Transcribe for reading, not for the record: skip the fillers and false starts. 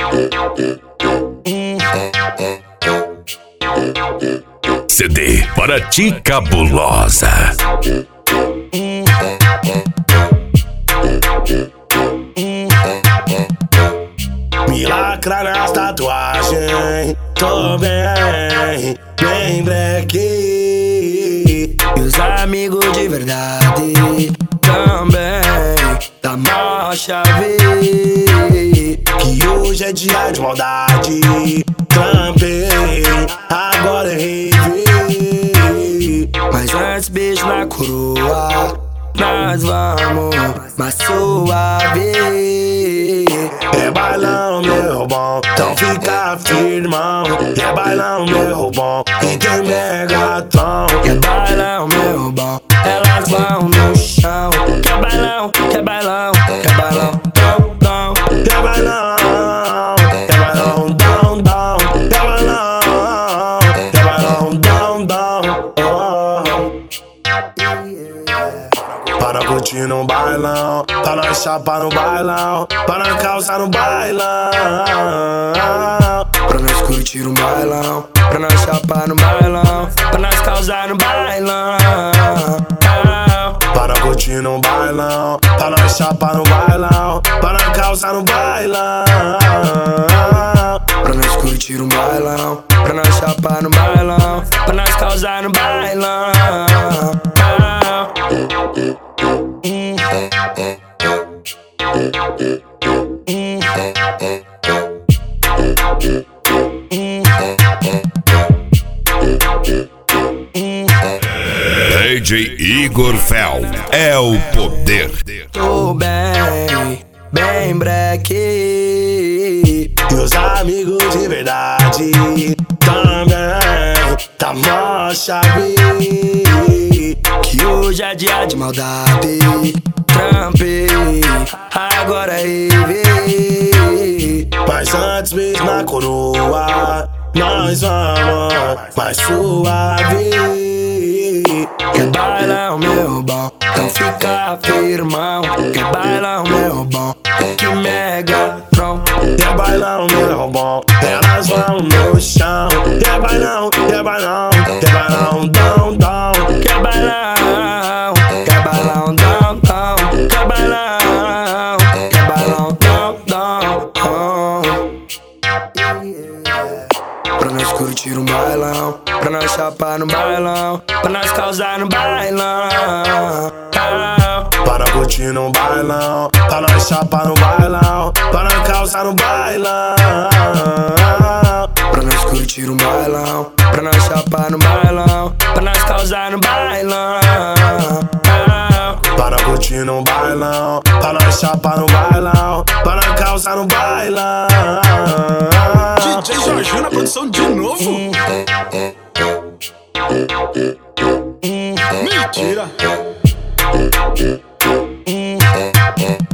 CD para ti, cabulosa. Me lacra nas tatuagens, tô bem, bem black. E os amigos de verdade também, da maior chave. Que hoje é dia de maldade, trampei, agora é rave. Mas antes beijo na coroa, nós vamos mais suave. É bailão, meu bom, então fica firmão. É bailão, meu bom, e tem Megatron. É bailão, meu bom, elas vão no chão. Quer bailão, quer bailão, quer bailão, dom, dom. Quer bailão, quer bailão, dom, dom. Quer bailão, quer bailão, dom, dom. Para curtir no bailão, pra nós chapar no bailão, pra nós calçar no bailão. Pra nós curtir no bailão, pra nós chapar no bailão, pra nós causar no bailão. Para curtir no bailão, pra nós chapar no bailão, pra nós calçar no bailão. Pra nós curtir no bailão, pra nós chapar no bailão, pra nós causar no bailão. DJ Igor Fel é o poder. Tô bem, bem breque. E os amigos de verdade também, tá mó chave. Que hoje é dia de maldade, trampei, agora é rave. Mas antes beijo na coroa, nós vamos mais suave. Quer bailão, meu bom, então fica firmão. Quer bailão, meu bom, que Megatron. Quer bailão, meu bom, elas vão no chão. Quer bailão, quer bailão, quer bailão, dom, dom. Quer bailão, quer bailão, dom, dom. Quer bailão, quer bailão, dom, dom. Pra nós curtir um bailão, pra nós chapar no bailão, pra nós causar no bailão. Para curtir no bailão, pra nós chapar no bailão, pra nós causar no bailão. Pra nós curtir um bailão, pra nós chapar no bailão, pra nós causar no bailão. Para curtir no bailão, pra nós chapar no bailão, pra nós causar no bailão. DJ Jorginho na produção de novo. Mentira.